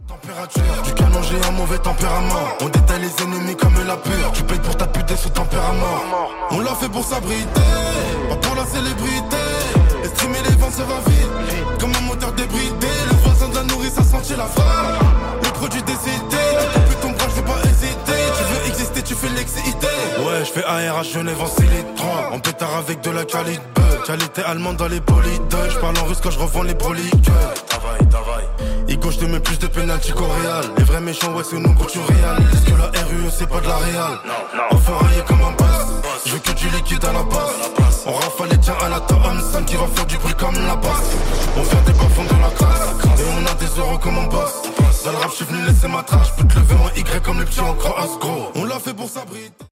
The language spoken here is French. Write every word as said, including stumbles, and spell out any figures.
Température, du canon j'ai un mauvais tempérament. On détaille les ennemis comme la pure. Tu payes pour ta pute et ce tempérament. On l'a fait pour s'abriter, pas pour la célébrité. Les streams et les ventes ça va vite, comme un moteur débridé. Les voisins de la nourrice ça sentit la frappe. Le produit décédé, tu coupes ton bras, je vais pas hésiter. Tu veux exister, tu fais l'excité. Ouais, je fais A R H Genève en six litres trente. En pétard avec de la qualité. Qualité allemande dans les bolides. Je parle en russe quand je revends les broliques. Travail, travail. Igo, je te mets plus de pénalty qu'au Real. Les vrais méchants, ouais, c'est nous quand tu réal. Est-ce que la R U E c'est pas de la Real? On fait railler comme un boss. Je veux que du liquide à la base. On rafale les tiens à la Thompson qui va faire du bruit comme la basse. On vient des bas fonds de la crasse. Et on a des euros comme un boss. Dans le rap, je suis venu laisser ma trace. Je peux te lever en Y comme les petits en cross, gros. On l'a fait pour s'abriter.